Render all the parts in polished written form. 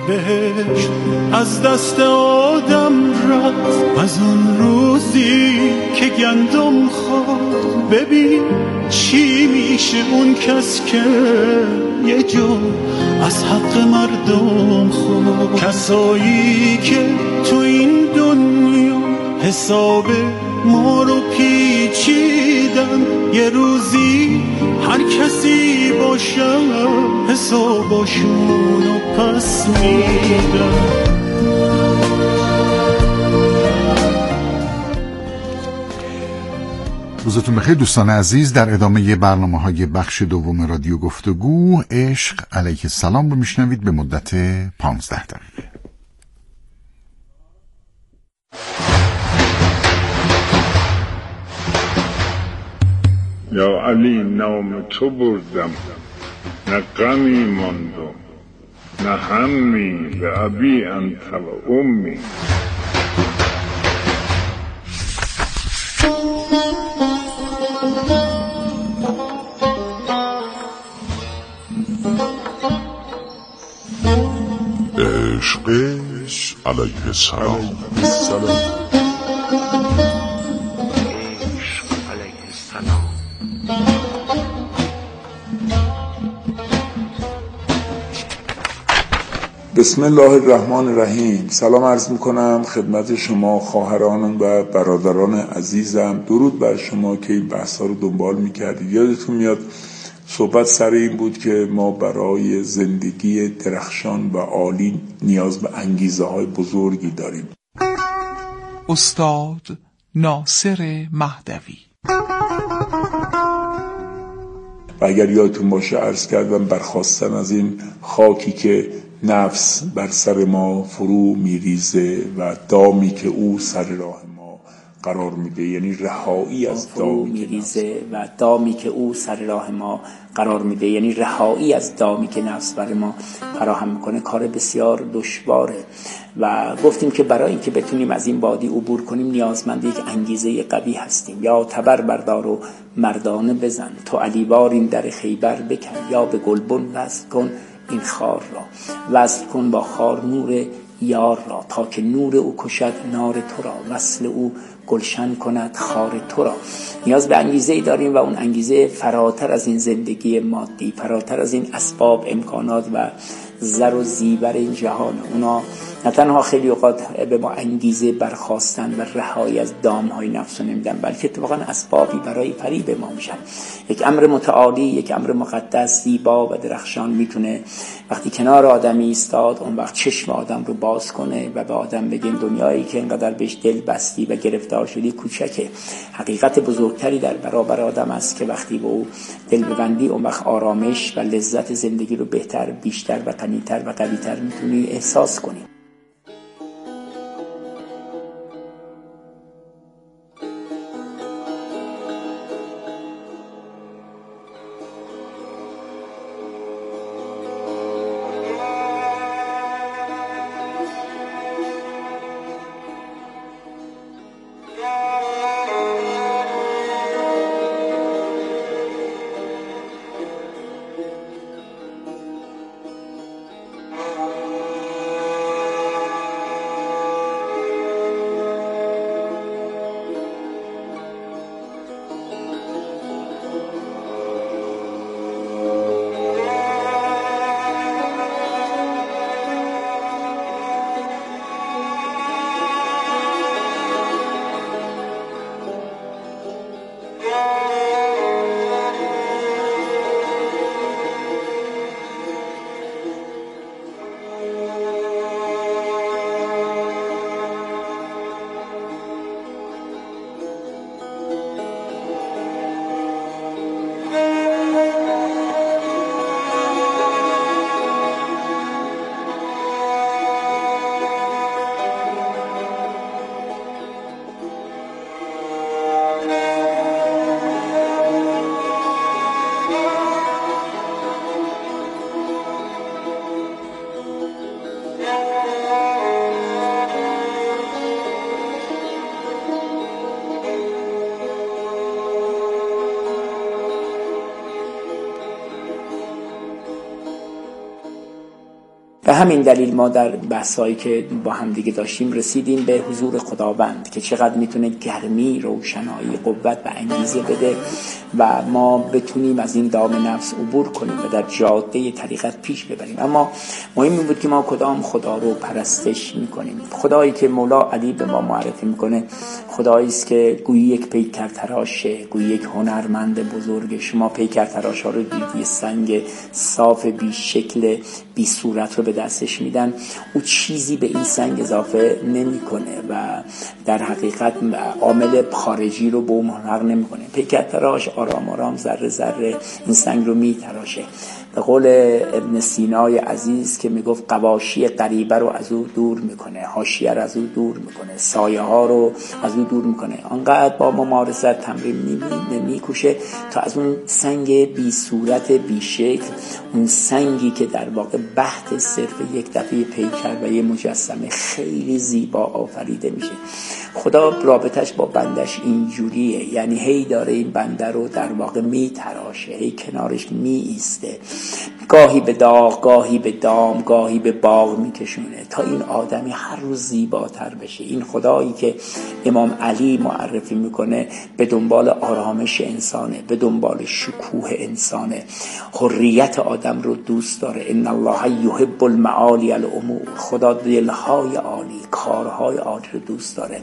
بهشت از دست آدم رفت از اون روزی که گندم خورد. ببین چی میشه اون کس که یه جا از حق مردم خورد. کسایی که تو این دنیا حساب ما رو پیچیدن، یه روزی هر کسی باشه حساباشون رو پس میدن. روزتون بخیر دوستان عزیز. در ادامه برنامه‌های بخش دوم رادیو گفتگو عشق علیه السلام رو میشنوید به مدت 15 دقیقه. یا علی نام تو بردم نه غمی ماندم نه همی به ابی انت و امی. عشق علیه السلام. بسم الله الرحمن الرحیم. سلام عرض میکنم خدمت شما خواهران و برادران عزیزم. درود بر شما که این بحث ها رو دنبال میکردید. یادتون میاد صحبت سر این بود که ما برای زندگی درخشان و عالی نیاز به انگیزه های بزرگی داریم. استاد ناصر مهدوی. و اگر یادتون باشه عرض کردم برخواستن از این خاکی که نفس بر سر ما فرو میریزه و دامی که او سر راه ما قرار میده، یعنی رهایی از دامی میریزه و دامی که او سر راه ما قرار میده، یعنی رهایی از دامی که نفس بر ما فراهم میکنه، کار بسیار دشواره. و گفتیم که برای اینکه بتونیم از این وادی عبور کنیم نیازمند یک انگیزه قوی هستیم. یا تبر بردار و مردانه بزن، تو علیوار این در خیبر بکن، یا به گلبن وصل کن این خار را، وصل کن با خار نور یار را، تا که نور او کشد نار تو را، وصل او گلشن کند خار تو را. نیاز به انگیزه‌ای داریم و اون انگیزه فراتر از این زندگی مادی، فراتر از این اسباب، امکانات و زر و زیور این جهان. اونا نه تنها خیلی اوقات به ما انگیزه برخاستن و رهایی از دام‌های نفس رو نمیدن، بلکه اتفاقا اسبابی برای فریب ما میشن. یک امر متعالی، یک امر مقدس، زیبا و درخشان میتونه وقتی کنار آدمی ایستاد اون وقت چشم آدم رو باز کنه و به آدم بگه دنیایی که اینقدر بهش دل بستی و گرفتار شدی کوچکه. حقیقت بزرگتری در برابر آدم است که وقتی به او دل ببندی اون وقت آرامش و لذت زندگی رو بهتر، بیشتر و غنی‌تر و قوی‌تر میتونی احساس کنی. به همین دلیل ما در بحثایی که با هم دیگه داشتیم رسیدیم به حضور خداوند که چقدر میتونه گرمی، روشنایی، قوت و انگیزه بده و ما بتونیم از این دام نفس عبور کنیم و در جاده طریقت پیش ببریم. اما مهم این بود که ما کدام خدا رو پرستش میکنیم. خدایی که مولا علی به ما معرفی میکنه خدایی است که گویی یک پیکر تراشه، گویی یک هنرمند بزرگ. شما پیکر تراش ها رو دیدی، سنگ صاف بی شکل بی صورت رو به دستش میدن، او چیزی به این سنگ اضافه نمیکنه و در حقیقت عامل خارجی رو به اون محقق نمیکنه. پیکر تراش آرام آرام ذره ذره این سنگ رو میتراشه. به قول ابن سینای عزیز که میگفت قواشی غریبه رو از او دور میکنه، حاشیه رو از او دور میکنه، سایه ها رو از او دور میکنه. آنقدر با ممارست تمرین میکوشه تا از اون سنگ بی صورت بی شکل، اون سنگی که در واقع بحت صرف یک دفعه پیکر و یه مجسمه خیلی زیبا آفریده میشه. خدا رابطش با بندش اینجوریه، یعنی هی داره این بنده رو در واقع میتراشه، هی کنارش میایسته، گاهی به داغ، گاهی به دام، گاهی به باغ میکشونه تا این آدمی هر روز زیباتر بشه. این خدایی که امام علی معرفی میکنه به دنبال آرامش انسانه، به دنبال شکوه انسانه، حریت آدم رو دوست داره. ان الله یحب المعالی الامور، خدا دلهای عالی، کارهای عالی رو دوست داره.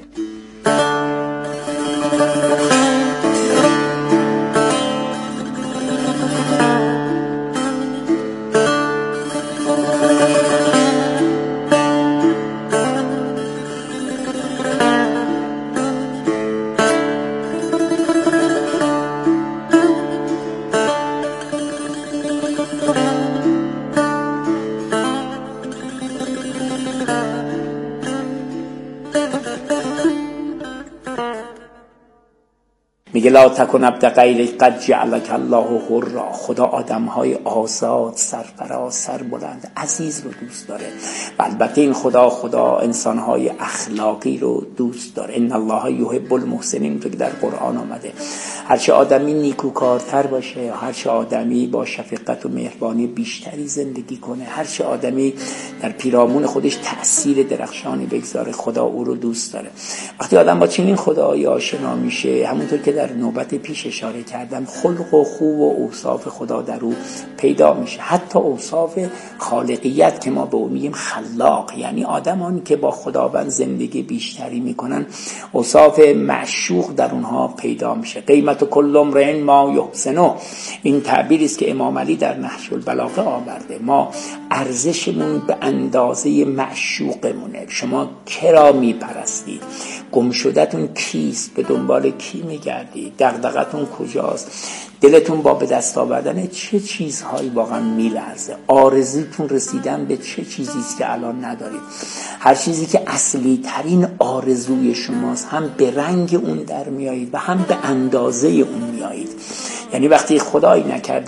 میگه لا تکن عبد غیر قد جعلک الله حرا. خدا آدمهای آزاد، سرفراز، سربلند، عزیز رو دوست داره و البته این خدا انسانهای اخلاقی رو دوست داره. ان الله یحب المحسنین که در قرآن آمده. هرچه آدمی نیکوکارتر باشه، هرچه آدمی با شفقت و مهربانی بیشتری زندگی کنه، هرچه آدمی در پیرامون خودش تأثیر درخشانی بگذاره، خدا او رو دوست داره. وقتی آدم با چنین خدایی آشنا میشه، همونطور که در نوبت پیش اشاره کردم، خلق و خو و اوصاف خدا در او پیدا میشه. حتی اوصاف خالقیت که ما به اون میگیم خلاق، یعنی آدمانی که با خداوند زندگی بیشتری میکنن، اوصاف معشوق در اونها پیدا میشه. قیمت کل امرئ ما یحسنه، این تعبیری است که امام علی در نهج البلاغه آورده. ما ارزشمون به اندازه معشوقمونه. شما کرا میپرستید؟ گم شدتون کیست؟ به دنبال کی میگردید؟ دغدغتون کجاست؟ دلتون با به دست آوردن چه چیزهایی واقعا میلرزه؟ آرزوتون رسیدن به چه چیزی است که الان ندارید؟ هر چیزی که اصلی ترین آرزوی شماست، هم به رنگ اون در میایید و هم به اندازه اون میایید. یعنی وقتی خدایی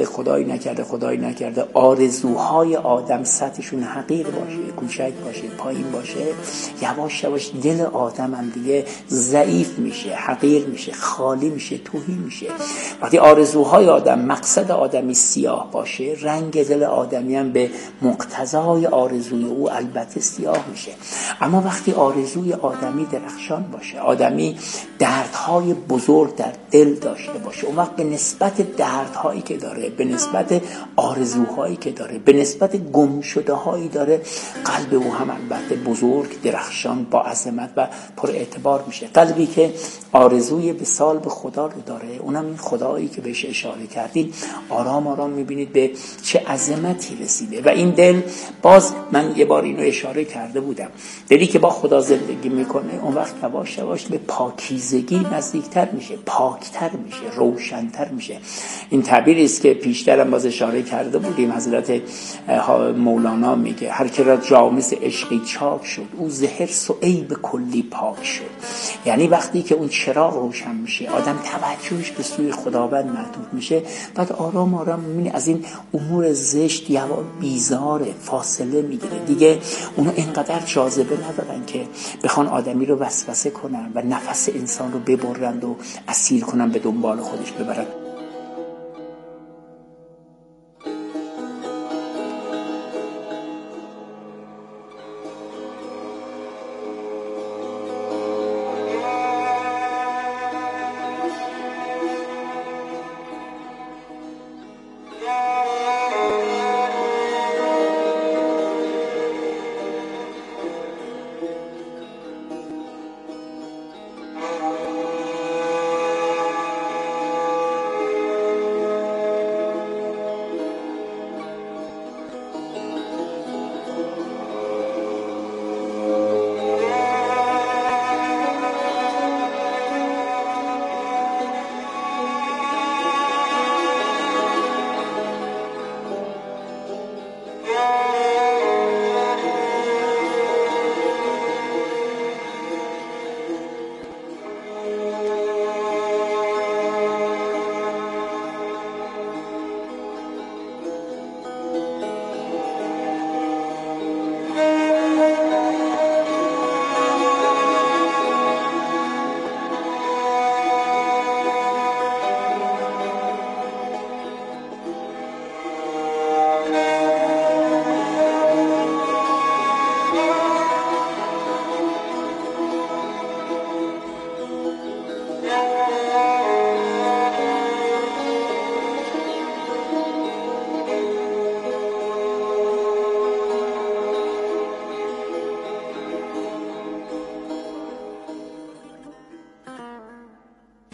نکرده آرزوهای آدم سطحشون حقیر باشه، کوچک باشه، پایین باشه، یواش یواش دل آدم هم دیگه ضعیف میشه، حقیر میشه، خالی میشه، تهی میشه. وقتی آرزوهای آدم، مقصد آدمی سیاه باشه، رنگ دل آدمی هم به مقتضای آرزوی او البته سیاه میشه. اما وقتی آرزوی آدمی درخشان باشه، آدمی دردهای بزرگ در دل داشته باشه، اون وقت به نسبت دردهایی که داره، به نسبت آرزوهایی که داره، به نسبت گم شده هایی داره، قلب او هم البته بزرگ، درخشان، با عظمت و پر اعتبار میشه. قلبی که آرزوی وصال به خدا رو داره، اونم این خدایی که بهش اشاره کردیم، آرام آرام میبینید به چه عظمتی رسیده. و این دل، باز من یه بار اینو اشاره کرده بودم، دلی که با خدا زندگی میکنه اون وقت یواش یواش به پاکیزگی نزدیکتر میشه، پاکتر میشه، روشنتر میشه. این تعبیری است که پیشترم باز اشاره کرده بودیم. حضرت مولانا میگه هر که را جامس عشقی چاک شد، او ز حرص و عیب کلی پاک شد. یعنی وقتی که اون چراغ روشن میشه، آدم توجهش به سوی خداوند معطوف میشه، بعد آرام آرام میبینی از این امور زشت یا بیزاره، فاصله میگیره. دیگه اونو اینقدر جاذبه ندارن که بخوان آدمی رو وسوسه کنن و نفس انسان رو ببرند و اسیر کنن، به دنبال خودش ببرن.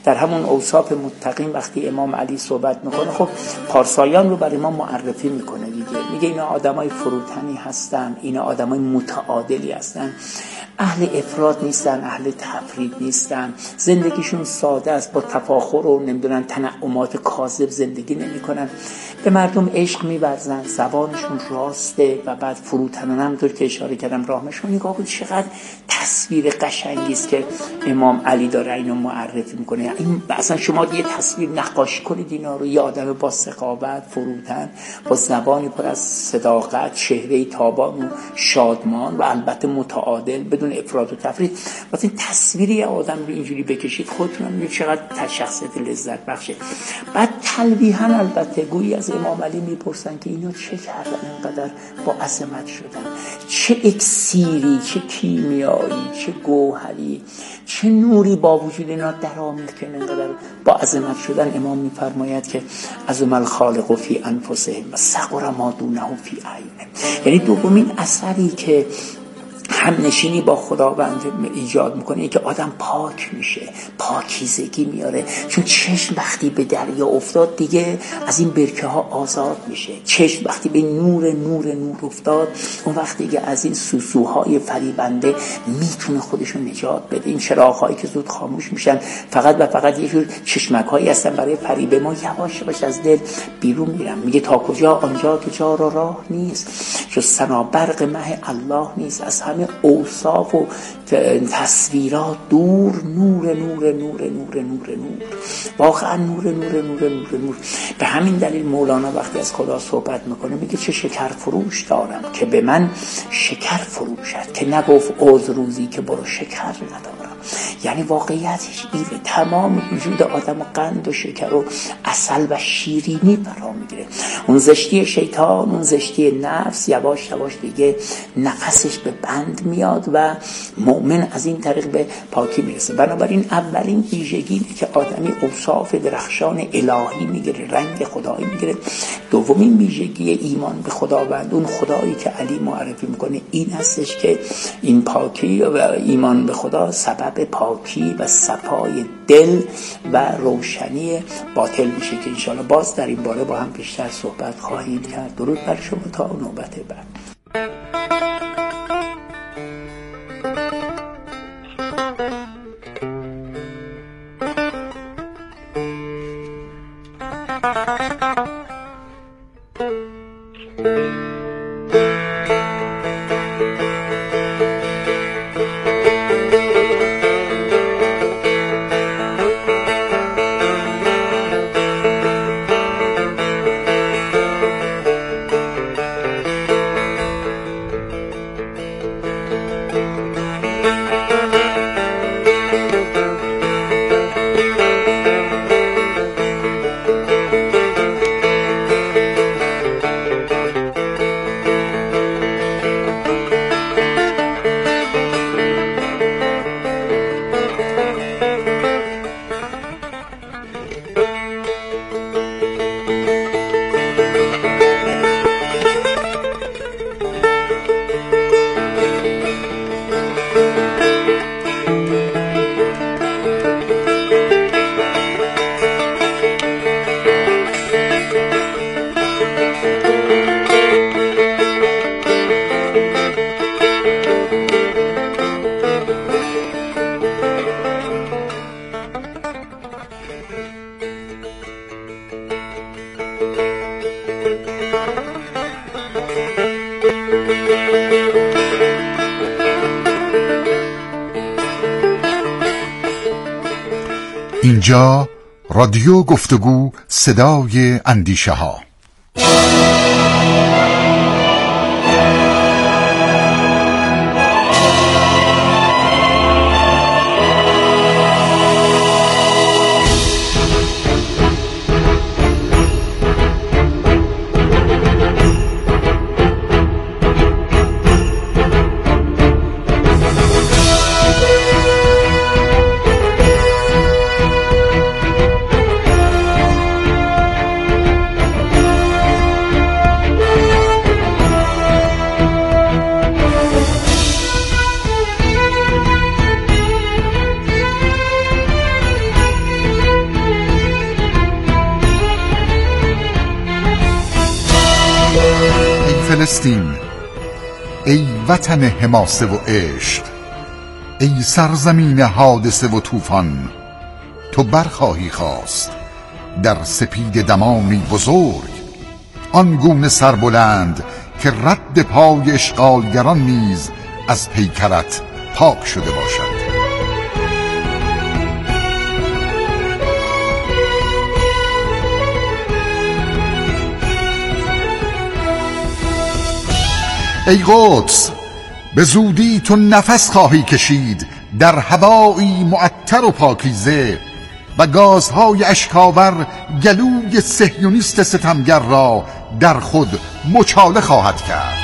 در همون اوصاف متقین وقتی امام علی صحبت میکنه، خب پارسایان رو برای ما معرفی میکنه دیگه. میگه اینا آدمای فروتنی هستن، اینا آدمای متعادلی هستن، اهل افراط نیستن، اهل تفرید نیستن، زندگیشون ساده است، با تفاخر و نمیدونن تنعمات کاذب زندگی نمیکنن، به مردم عشق می‌ورزن، زبانشون راسته و بعد فروتنن. همونطور که اشاره کردم راهشون نگاه کن چقدر تصویر قشنگی است که امام علی داره اینو معرفی میکنه. این اصلا شما یه تصویر نقاشی کنید اینا رو، یه آدم با سخاوت، فروتن، با زبانی پر از صداقت، چهره تابان و شادمان و البته متعادل بدون افراط و تفرید. وقتی تصویری آدم رو اینجوری بکشید خودتون میبینید چقدر شخصیت لذت بخشه. بعد تلویحاً البته گویی از امام علی میپرسن که اینا چه کردن اینقدر با عظمت شدن، چه اکسیری، چه کیمیایی، چه گوهری، چه نوری با وجود اینا در آمد که اینقدر با عظمت شدن. امام میفرماید که عظم الخالق فی انفسهم و صغر ما دونه فی اعینهم. یعنی دومین اثری که همنشینی با خداوند ایجاد میکنه این که آدم پاک میشه، پاکیزگی میاره. چون چشم وقتی به دریا افتاد دیگه از این برکه ها آزاد میشه. چشم وقتی به نور افتاد اون وقتی دیگه از این سوسوهای فریبنده میتونه خودشو نجات بده. این چراغ‌هایی که زود خاموش میشن فقط و فقط یه جور چشمک‌هایی هستن برای فریب ما. یواش یواش از دل بیرون میرن. میگه تا کجا؟ آنجا که جا را راه نیست، جز ثنا برق مه الله نیست. از همه اوصاف و تصویرات دور، نور نور نور نور نور نور، واقعا نور نور نور نور نور. به همین دلیل مولانا وقتی از خدا صحبت میکنه میگه چه شکر فروش دارم که به من شکر فروشد، که نگفت عذر روزی که برو شکر ندارم. یعنی واقعیتش اینه، تمام وجود آدم و قند و شکر و عسل و شیرینی فرا میگیره. اون زشتی شیطان، اون زشتی نفس یواش یواش دیگه نفسش به بند میاد و مؤمن از این طریق به پاکی میرسه. بنابراین اولین ویژگی اینه که آدمی اوصاف درخشان الهی میگیره، رنگ خدایی میگیره. دومین ویژگی ایمان به خداوند، اون خدایی که علی معرفی میکنه، این هستش که این پاکی و ایمان به خدا سبب پاکی و صفای دل و روشنی باطل میشه که انشاءالله باز در این باره با هم بیشتر صحبت خواهیم کرد. درود بر شما تا نوبت بعد. اینجا رادیو گفتگو، صدای اندیشه ها. فلسطین، ای وطن حماسه و عشق، ای سرزمین حادثه و طوفان، تو برخواهی خواست در سپید دمانی بزرگ، آنگونه سربلند که رد پای اشغالگران نیز از پیکرت پاک شده باشد. ای قدس، به زودی تو نفس خواهی کشید در هوایی معطر و پاکیزه و گازهای اشکاور گلوی صهیونیست ستمگر را در خود مچاله خواهد کرد.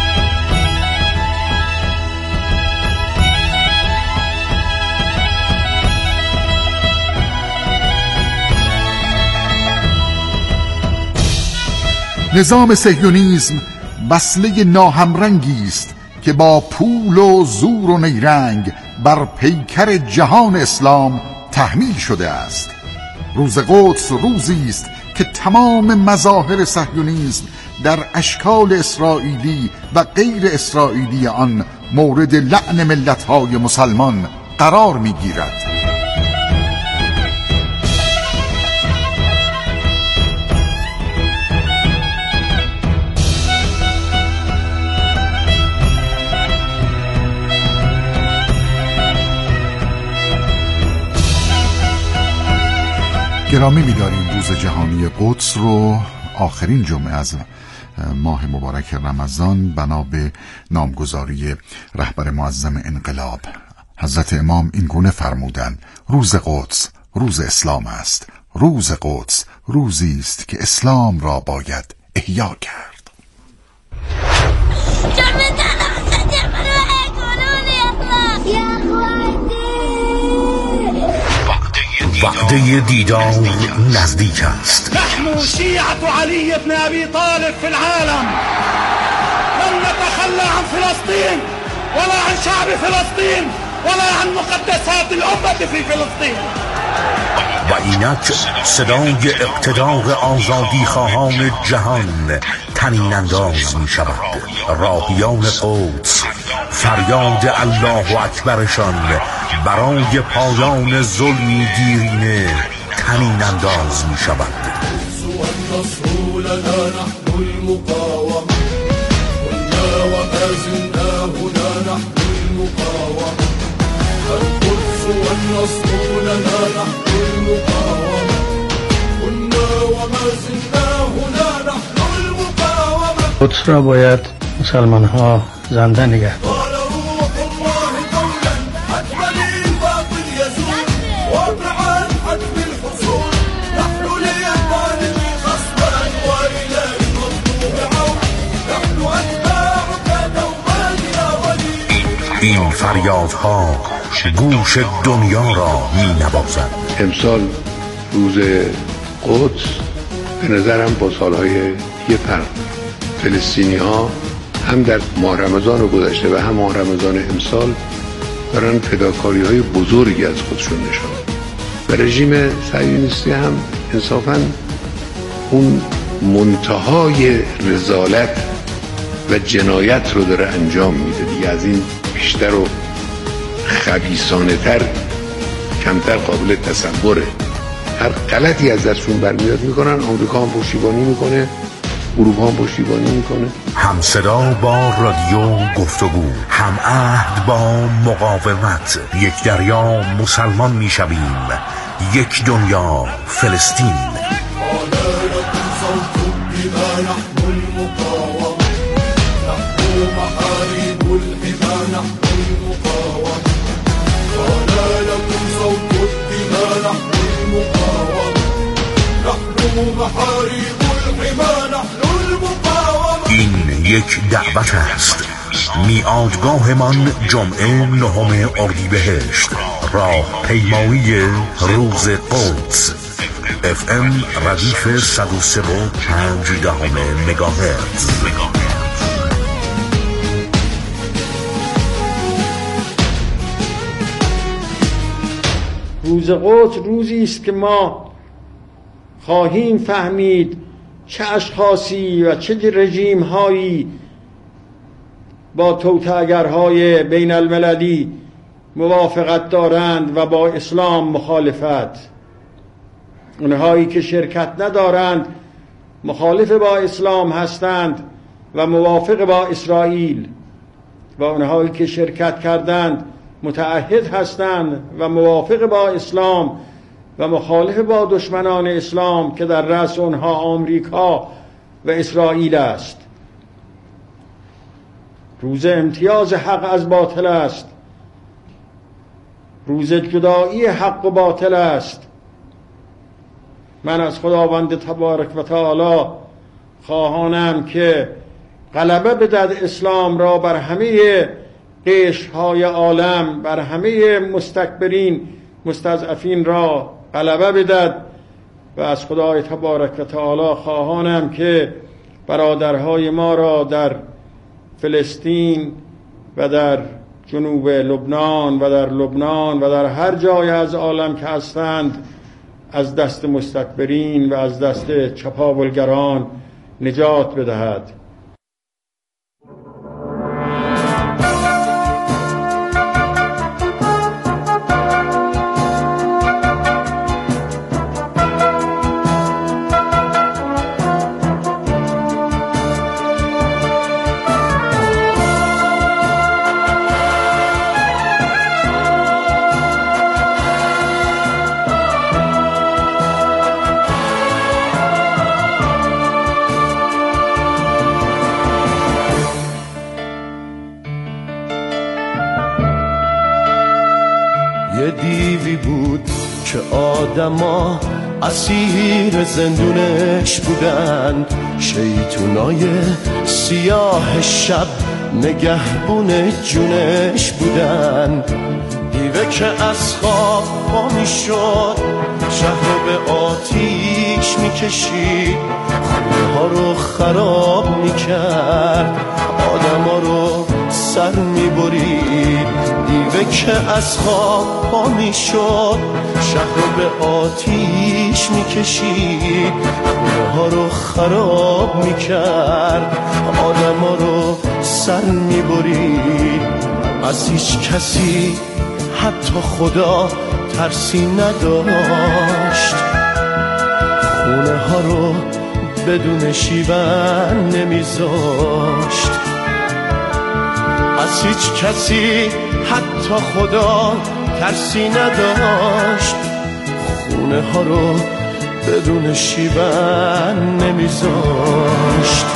نظام صهیونیسم وسیله ناهمرنگی است که با پول و زور و نیرنگ بر پیکر جهان اسلام تحمیل شده است. روز قدس روزی است که تمام مظاهر صهیونیسم در اشکال اسرائیلی و غیر اسرائیلی آن مورد لعن ملت‌های مسلمان قرار می‌گیرد. گرامی می‌داریم روز جهانی قدس رو آخرین جمعه از ماه مبارک رمضان بنا به نامگذاری رهبر معظم انقلاب حضرت امام این گونه فرمودند: روز قدس روز اسلام است، روز قدس روزی است که اسلام را باید احیا کرد. وعده دیدار نزدیک است. نحن شیعة علی بن ابی طالب في العالم، لن نتخلى عن فلسطین ولا عن شعب فلسطین ولا عن مقدسات الامة في فلسطین. و اینک صدای اقتدار آزادی خواهان جهان طنین انداز می شود. راهیان قدس فریاد الله اکبرشان برای پایان ظلمی دیرینه طنین انداز می شود. قدس را باید مسلمان ها زنده نگه دارند. این فریادها گوش دنیا را می نوازد. امسال روز قدس به نظرم با سالهای یه فرق. فلسطینی ها هم در ماه رمضان گذشته و هم ماه رمضان امسال دارن فداکاری های بزرگی از خودشون نشون و رژیم صهیونیستی هم انصافاً اون منتهای رذالت و جنایت رو داره انجام میده. دیگه از این بیشتر و خبیثانه تر کمتر قابل تصوره. هر غلطی از دستشون برمیاد میکنن. آمریکا هم پشتیبانی میکنه، اروپا هم پشتیبانی میکنه. هم صدا با رادیو گفتگو، هم عهد با مقاومت. یک دریا مسلمان میشویم، یک دنیا فلسطین. این یک دعوت است. میعادگاهمان جمعه 9 اردیبهشت، راه پیمایی روز قدس. FM ردیف 103.5 مگاهرتز. روز قدس روزی است که ما خواهیم فهمید چه اشخاصی و چه رژیم هایی با توطئه‌گرهای بین المللی موافقت دارند و با اسلام مخالفت، اونهایی که شرکت ندارند مخالف با اسلام هستند و موافق با اسرائیل، و اونهایی که شرکت کردند متعهد هستند و موافق با اسلام و مخالف با دشمنان اسلام که در رأس اونها آمریکا و اسرائیل است. روز امتیاز حق از باطل است، روز جدایی حق و باطل است. من از خداوند تبارک و تعالی خواهانم که غلبه بدهد اسلام را بر همه قشرهای عالم، بر همه مستکبرین مستضعفین را غلبه بدهد، و از خدای تبارک و تعالی خواهانم که برادرهای ما را در فلسطین و در جنوب لبنان و در لبنان و در هر جای از عالم که هستند از دست مستکبرین و از دست چپاولگران نجات بدهد. یه دیوی بود که آدما اسیر زندونش بودن، شیطونای سیاه شب نگهبون جونش بودن. دیوه که از خواب پا میشد شهر رو به آتیش میکشید، خونه ها رو خراب میکرد، آدم ها رو سر میبرید. دیوه که از خواب پا میشد شهر رو به آتیش میکشید، خونه ها رو خراب میکرد، آدم ها رو سر میبرید. از هیچ کسی حتی خدا ترسی نداشت، خونه ها رو بدون شیون نمیذاشت. از هیچ کسی حتی خدا ترسی نداشت، خونه ها رو بدون شیون نمیذاشت.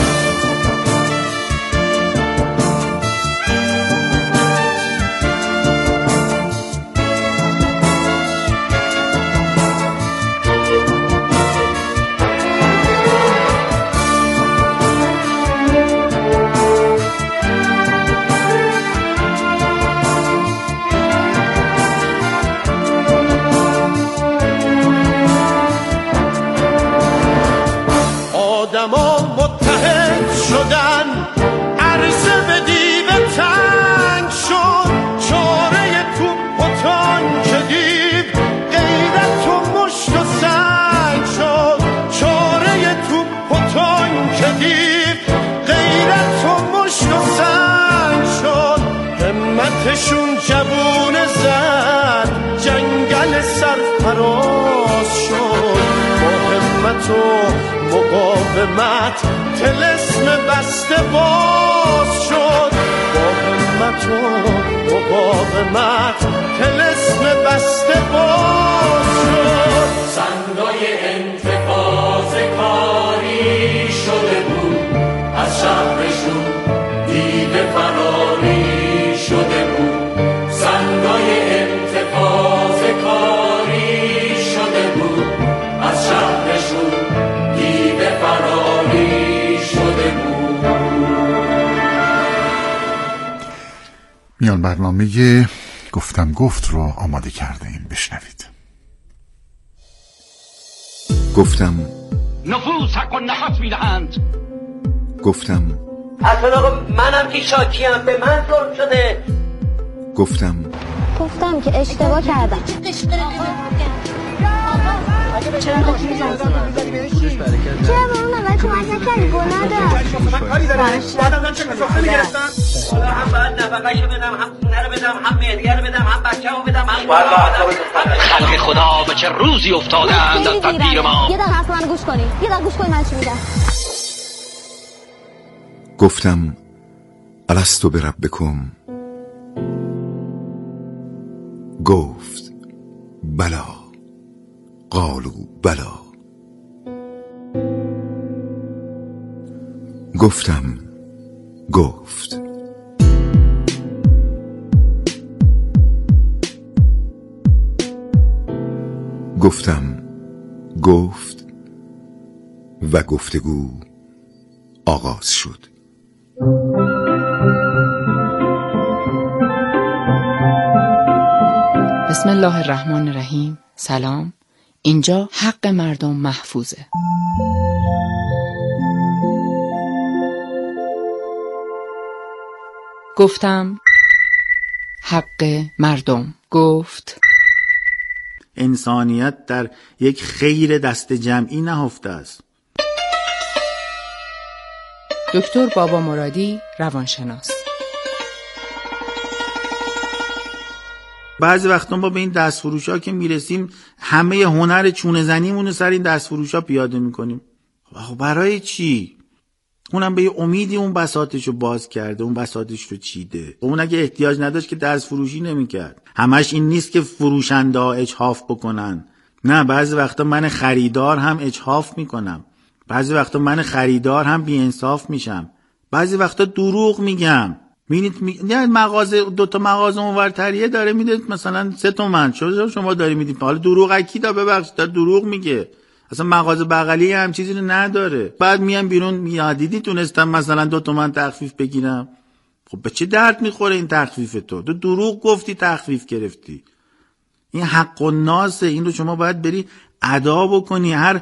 آدما متحد شدن، عرضه به دیو تنگ شد، چاره توپ و تانک دیو غیرت و مشت و سنگ شد، چاره توپ و تانک دیو غیرت و مشت و سنگ شد. همتشون جوون زد، جنگل سرفراز شد، با همت و مقاومت طلسم بسته باز شد، با همت و مقاومت طلسم بسته باز شد. صندای انتفاض کاری شده بود، از شهرشون دیده فراری شده بود. صندای انتفاض کاری شده بود، از شهرشون فراری شده بود. میان برنامه گفتم گفت رو آماده کرده ایم، بشنوید. گفتم نفوس حق و نفس میدهند. گفتم اصلا آقا منم که شاکیم، به من ظلم شده. گفتم که اشتباه کردم. چرا با اون اول کمک نکردی؟ گناه دار. کاری داره؟ بعدم چه سفره میگرفتن؟ حالا هم باید نفقه‌شو بدم، هم خونه رو بدم، هم مهریه رو بدم، هم بچه‌مو بدم، هم خلق خدا به چه روزی افتادند از تقدیر ما. یه دقیقه حرف منو گوش کنی. یه دقیقه گوش کنی من چی میگم. گفتم الستو بربکم، گفت بلا، قالوا بلا. گفتم گفت گفتم گفت و گفتگو آغاز شد. بسم الله الرحمن الرحیم. سلام، اینجا حق مردم محفوظه. گفتم حق مردم. گفت انسانیت در یک خیر دست جمعی نهفته است. دکتر بابا مرادی، روانشناس. بعضی وقتا ما به این دستفروشا که میرسیم همه هنر چونه زنیمون رو سر این دستفروشا پیاده میکنیم. خب برای چی؟ اونم به یه امیدی اون بساطشو باز کرده، اون بساطش رو چیده. اون اگه احتیاج نداشت که دست فروشی نمیکرد. همش این نیست که فروشنده ها اجحاف بکنن. نه، بعضی وقتا من خریدار هم اجحاف میکنم. بعضی وقتا من خریدار هم بی‌انصاف میشم. بعضی وقتا دروغ میگم. یعنی مغازه، 2 تا مغازه اونورتریه داره میده مثلا 3 تومن، شما داری میدید. حالا دروغ اکیدا ببخشید دروغ میگه. اصلا مغازه بغلی هم چیزی رو نداره. بعد میام بیرون میادیدی تونستم مثلا 2 تومن تخفیف بگیرم. خب به چه درد میخوره این تخفیف تو دروغ گفتی تخفیف گرفتی. این حق و ناسه، این رو شما باید بری ادا بکنی. هر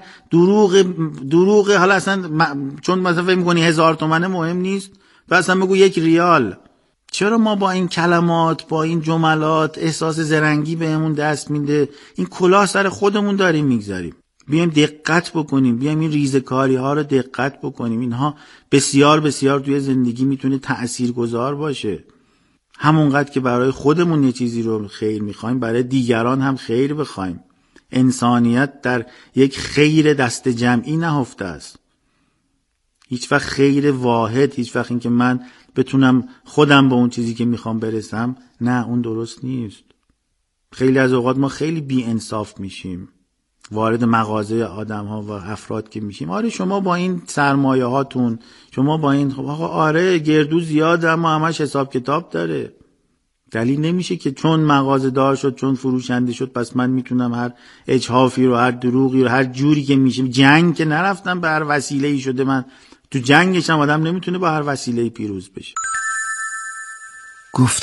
دروغ حالا اصلا چون مثلا فکر می‌کنی 1000 تومن مهم نیست، اصلا بگو 1 ریال. چرا ما با این کلمات، با این جملات احساس زرنگی بهمون دست میده؟ این کلاه سر خودمون داریم میگذاریم. بیایم دقت بکنیم، بیایم این ریزکاری ها رو دقت بکنیم. اینها بسیار بسیار توی زندگی میتونه تأثیرگذار باشه. همونقدر که برای خودمون یه چیزی رو خیر میخوایم، برای دیگران هم خیر بخوایم. انسانیت در یک خیر دست جمعی نهفته است. هیچ وقت خیر واحد، هیچ وقت این که من بتونم خودم به اون چیزی که میخوام برسم، نه، اون درست نیست. خیلی از اوقات ما خیلی بی انصاف میشیم وارد مغازه آدم ها و افراد که میشیم. آره شما با این سرمایه هاتون، شما با این، خب آقا آره گردو زیاده اما همش حساب کتاب داره. دلیل نمیشه که چون مغازه دار شد، چون فروشنده شد، پس من میتونم هر اجحافی رو، هر دروغی رو، هر جوری که میشه. جنگ که نرفتم به هر وسیله‌ای شده، من تو جنگش هم آدم نمیتونه با هر وسیله‌ای پیروز بشه. گفت